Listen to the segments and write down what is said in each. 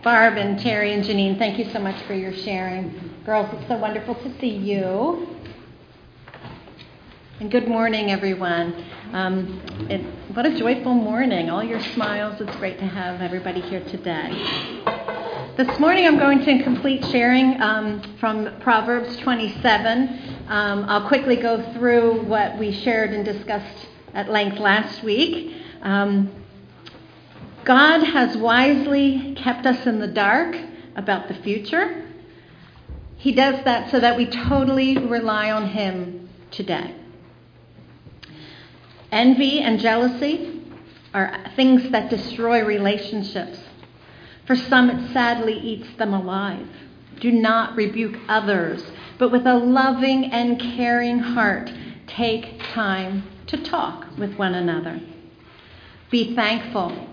Barb and Terry and Janine, thank you so much for your sharing. Girls, it's so wonderful to see you. And good morning, everyone. What a joyful morning. All your smiles. It's great to have everybody here today. This morning I'm going to complete sharing from Proverbs 27. I'll quickly go through what we shared and discussed at length last week. God has wisely kept us in the dark about the future. He does that so that we totally rely on Him today. Envy and jealousy are things that destroy relationships. For some, it sadly eats them alive. Do not rebuke others, but with a loving and caring heart, take time to talk with one another. Be thankful.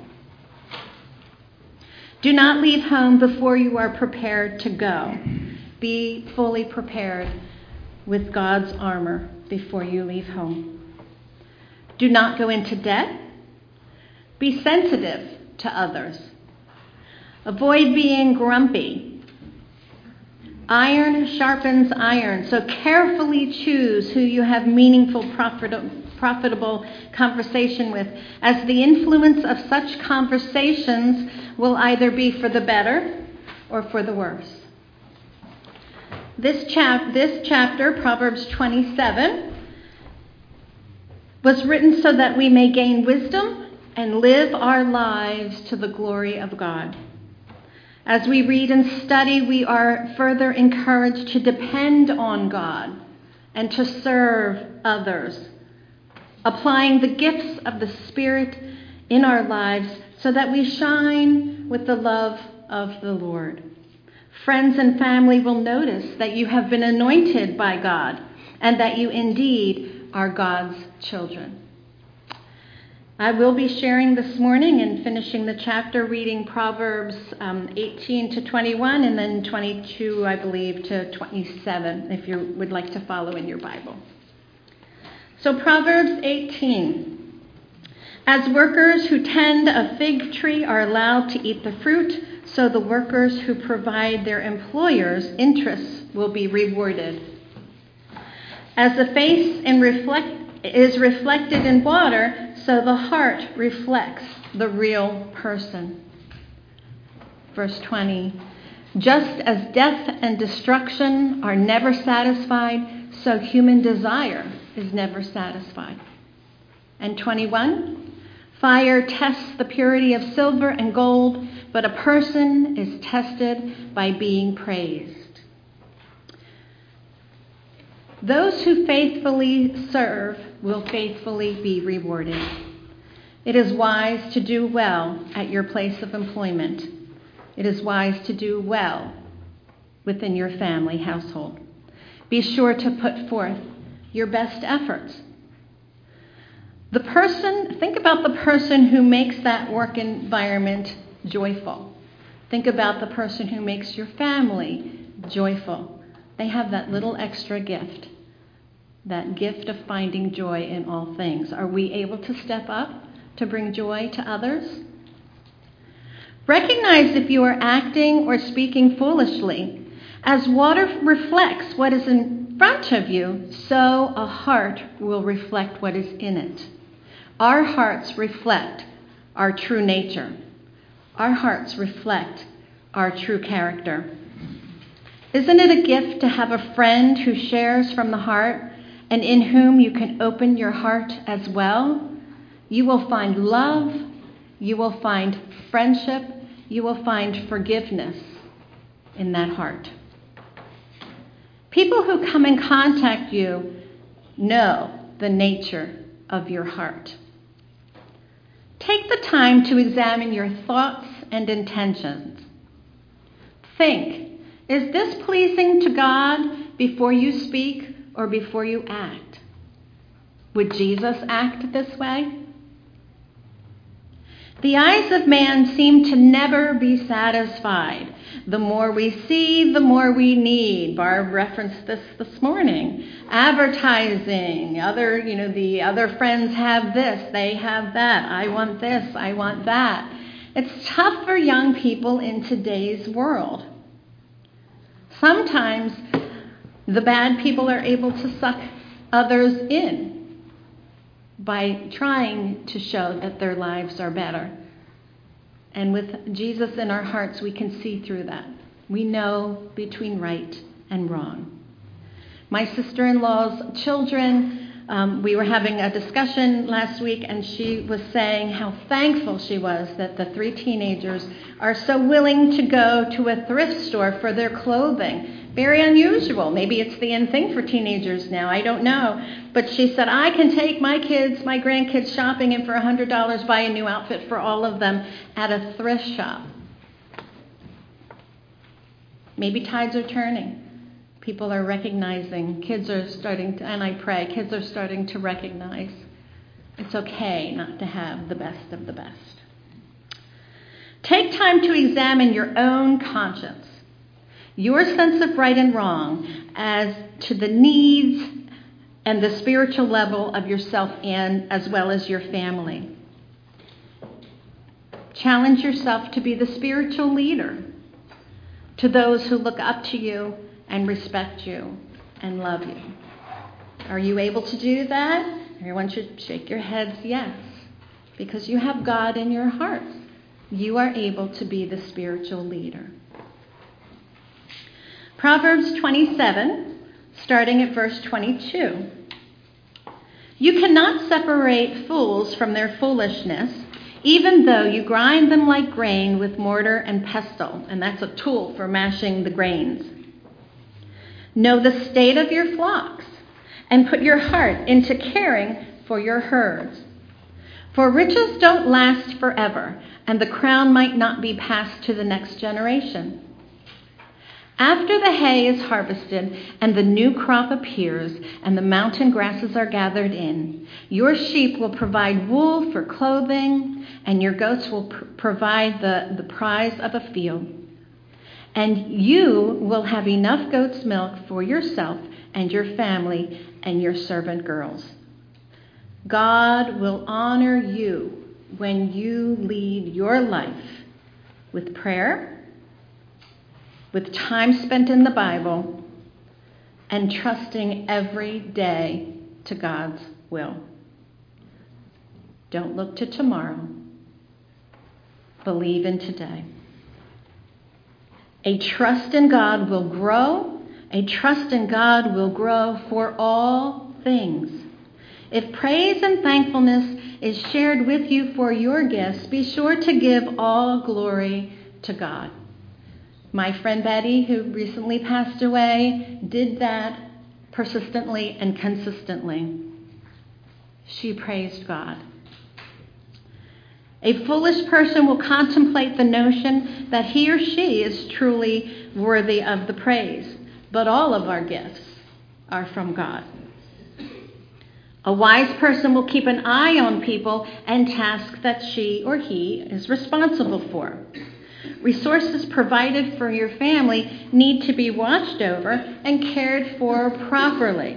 Do not leave home before you are prepared to go. Be fully prepared with God's armor before you leave home. Do not go into debt. Be sensitive to others. Avoid being grumpy. Iron sharpens iron, so carefully choose who you have meaningful, profitable conversation with, as the influence of such conversations will either be for the better or for the worse. This chapter, Proverbs 27, was written so that we may gain wisdom and live our lives to the glory of God. As we read and study, we are further encouraged to depend on God and to serve others, applying the gifts of the Spirit in our lives so that we shine with the love of the Lord. Friends and family will notice that you have been anointed by God and that you indeed are God's children. I will be sharing this morning and finishing the chapter reading Proverbs 18 to 21 and then 22, I believe, to 27, if you would like to follow in your Bible. So Proverbs 18. As workers who tend a fig tree are allowed to eat the fruit, so the workers who provide their employers' interests will be rewarded. As the face is reflected in water, so the heart reflects the real person. Verse 20. Just as death and destruction are never satisfied, so human desire is never satisfied. And 21. Fire tests the purity of silver and gold, but a person is tested by being praised. Those who faithfully serve will faithfully be rewarded. It is wise to do well at your place of employment. It is wise to do well within your family household. Be sure to put forth your best efforts. Think about the person who makes that work environment joyful. Think about the person who makes your family joyful. They have that little extra gift, that gift of finding joy in all things. Are we able to step up to bring joy to others? Recognize if you are acting or speaking foolishly. As water reflects what is in front of you, so a heart will reflect what is in it. Our hearts reflect our true nature. Our hearts reflect our true character. Isn't it a gift to have a friend who shares from the heart and in whom you can open your heart as well? You will find love, you will find friendship, you will find forgiveness in that heart. People who come in contact you know the nature of your heart. Take the time to examine your thoughts and intentions. Think. Is this pleasing to God before you speak or before you act? Would Jesus act this way? The eyes of man seem to never be satisfied. The more we see, the more we need. Barb referenced this morning. Advertising, the other friends have this, they have that. I want this, I want that. It's tough for young people in today's world. Sometimes the bad people are able to suck others in by trying to show that their lives are better. And with Jesus in our hearts, we can see through that. We know between right and wrong. My sister-in-law's children, we were having a discussion last week, and she was saying how thankful she was that the 3 teenagers are so willing to go to a thrift store for their clothing. Very unusual. Maybe it's the in thing for teenagers now. I don't know. But she said, I can take my grandkids shopping, and for $100 buy a new outfit for all of them at a thrift shop. Maybe tides are turning. People are recognizing, kids are starting to, and I pray, kids are starting to recognize it's okay not to have the best of the best. Take time to examine your own conscience, your sense of right and wrong as to the needs and the spiritual level of yourself and as well as your family. Challenge yourself to be the spiritual leader to those who look up to you and respect you and love you. Are you able to do that? Everyone should shake your heads yes, because you have God in your hearts. You are able to be the spiritual leader. Proverbs 27, starting at verse 22. You cannot separate fools from their foolishness, even though you grind them like grain with mortar and pestle. And that's a tool for mashing the grains. Know the state of your flocks and put your heart into caring for your herds. For riches don't last forever, and the crown might not be passed to the next generation. After the hay is harvested and the new crop appears and the mountain grasses are gathered in, your sheep will provide wool for clothing, and your goats will provide the prize of a field. And you will have enough goat's milk for yourself and your family and your servant girls. God will honor you when you lead your life with prayer, with time spent in the Bible, and trusting every day to God's will. Don't look to tomorrow. Believe in today. A trust in God will grow. A trust in God will grow for all things. If praise and thankfulness is shared with you for your gifts, be sure to give all glory to God. My friend Betty, who recently passed away, did that persistently and consistently. She praised God. A foolish person will contemplate the notion that he or she is truly worthy of the praise, but all of our gifts are from God. A wise person will keep an eye on people and tasks that she or he is responsible for. Resources provided for your family need to be watched over and cared for properly.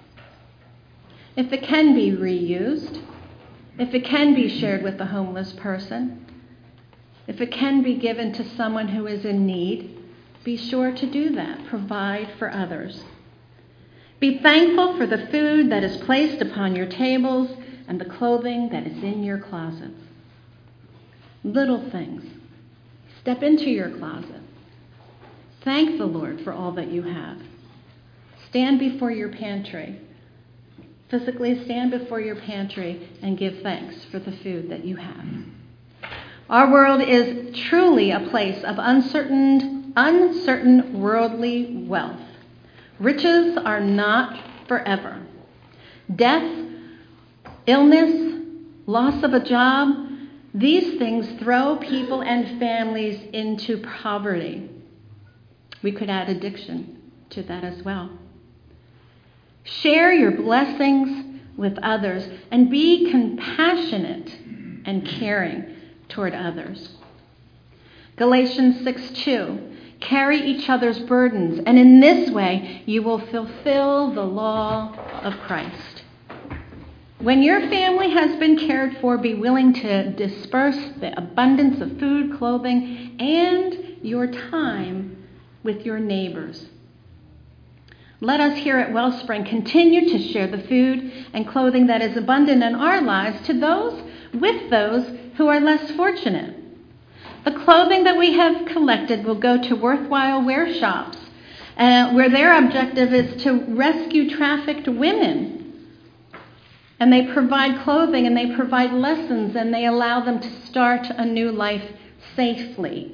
If it can be reused, if it can be shared with a homeless person, if it can be given to someone who is in need, be sure to do that. Provide for others. Be thankful for the food that is placed upon your tables and the clothing that is in your closets. Little things. Step into your closet. Thank the Lord for all that you have. Stand before your pantry. Physically stand before your pantry and give thanks for the food that you have. Our world is truly a place of uncertain worldly wealth. Riches are not forever. Death, illness, loss of a job, these things throw people and families into poverty. We could add addiction to that as well. Share your blessings with others and be compassionate and caring toward others. Galatians 6:2. Carry each other's burdens, and in this way you will fulfill the law of Christ. When your family has been cared for, be willing to disperse the abundance of food, clothing, and your time with your neighbors. Let us here at Wellspring continue to share the food and clothing that is abundant in our lives to those who are less fortunate. The clothing that we have collected will go to worthwhile wear shops, where their objective is to rescue trafficked women. And they provide clothing and they provide lessons and they allow them to start a new life safely.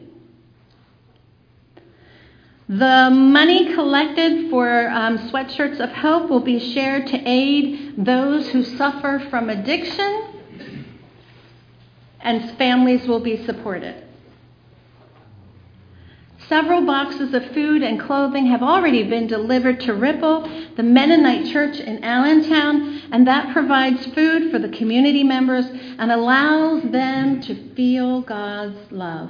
The money collected for Sweatshirts of Hope will be shared to aid those who suffer from addiction, and families will be supported. Several boxes of food and clothing have already been delivered to Ripple, the Mennonite church in Allentown, and that provides food for the community members and allows them to feel God's love.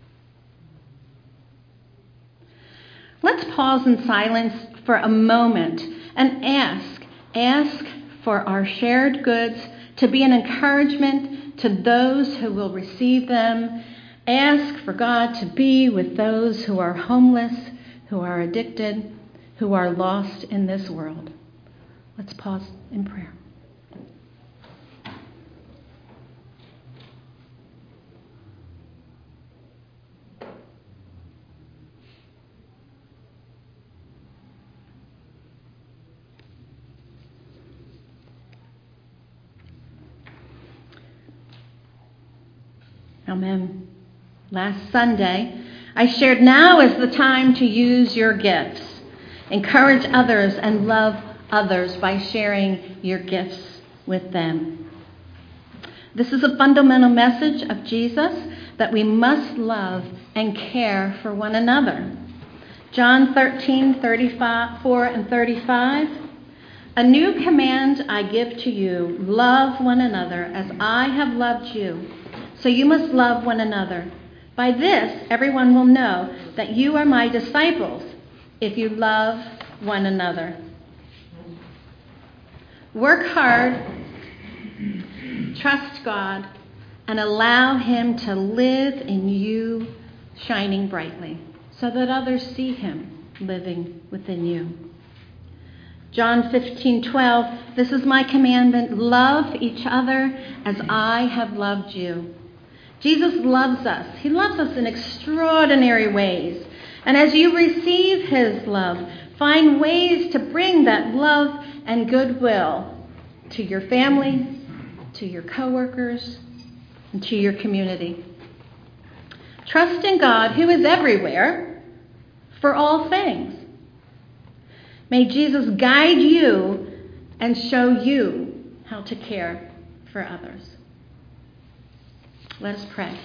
Let's pause in silence for a moment and ask for our shared goods to be an encouragement to those who will receive them. Ask for God to be with those who are homeless, who are addicted, who are lost in this world. Let's pause in prayer. Amen. Last Sunday, I shared now is the time to use your gifts. Encourage others and love others by sharing your gifts with them. This is a fundamental message of Jesus that we must love and care for one another. John 13:34 and 35. A new command I give to you, love one another as I have loved you. So you must love one another. By this, everyone will know that you are my disciples if you love one another. Work hard, trust God, and allow Him to live in you, shining brightly, so that others see Him living within you. John 15:12, this is my commandment, love each other as I have loved you. Jesus loves us. He loves us in extraordinary ways. And as you receive His love, find ways to bring that love and goodwill to your family, to your coworkers, and to your community. Trust in God, who is everywhere, for all things. May Jesus guide you and show you how to care for others. Let us pray.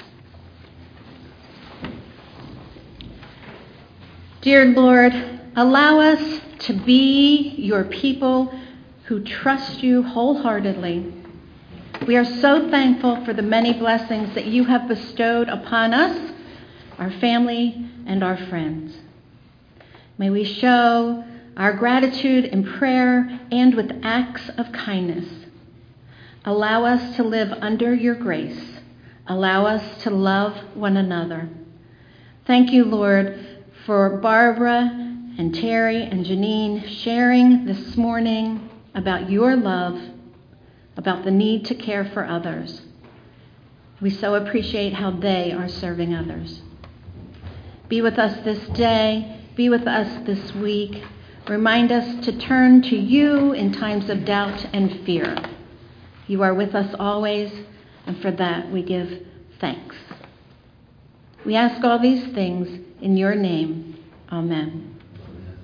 Dear Lord, allow us to be your people who trust you wholeheartedly. We are so thankful for the many blessings that you have bestowed upon us, our family, and our friends. May we show our gratitude in prayer and with acts of kindness. Allow us to live under your grace. Allow us to love one another. Thank you, Lord, for Barbara and Terry and Janine sharing this morning about your love, about the need to care for others. We so appreciate how they are serving others. Be with us this day. Be with us this week. Remind us to turn to you in times of doubt and fear. You are with us always, and for that we give thanks. We ask all these things in your name. Amen.